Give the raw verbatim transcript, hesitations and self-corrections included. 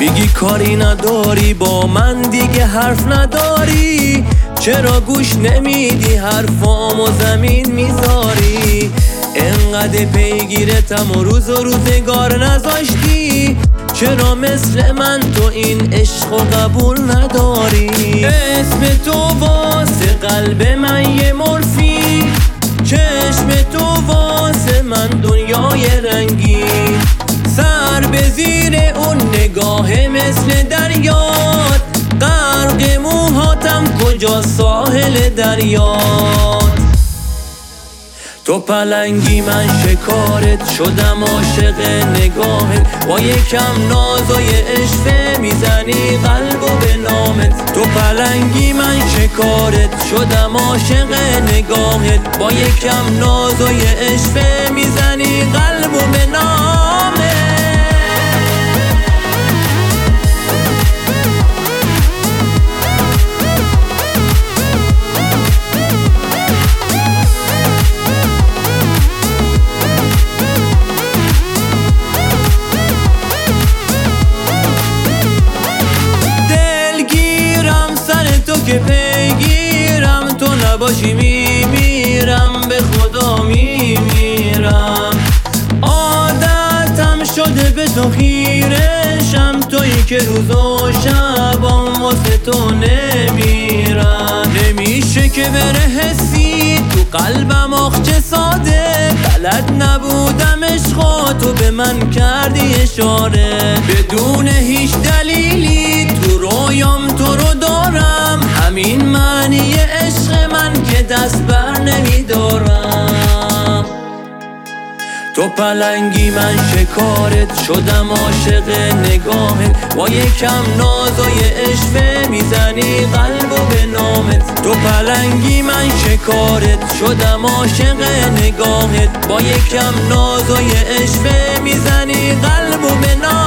میگی کاری نداری با من دیگه حرف نداری، چرا گوش نمیدی حرفامو زمین میذاری؟ انقدر پیگیرتم و روز و روزگار نذاشتی، چرا مثل من تو این عشق و قبول نداری؟ اسم تو واسه قلب من یه مرفی، چشم تو واسه من دنیای رنگین، سر به زیر اون نگاه مثل دریات، غرق موهاتم کجا ساحل دریات. تو پلنگی من شکارت شدم عاشق نگاهت، با یکم نازای عشق میزنی قلبو به نامت. تو پلنگی من شکارت شدم عاشق نگاهت، با یکم نازای عشق میزنی قلبو به نامت. که پیگیرم تو نباشی میمیرم، به خدا میمیرم. عادتم شده به تو خیرشم، تویی که روز و شبام واسه تو نمیرم. نمیشه که بره حسی تو قلبم آخچه ساده، بلد نبودم عشقا تو به من کردی اشاره. بدون هیچ دلیلی تو رویام تو رو دارم، همین معنی عشق من که دست بر نمیدارم. تو پلنگی من شکارت شدم عاشق نگاهت، با یکم نازای عشق میزنی قلبو به نامت. تو پلنگی من شکارت شدم عاشق نگاهت، با یکم نازای عشق میزنی قلبو به نامت.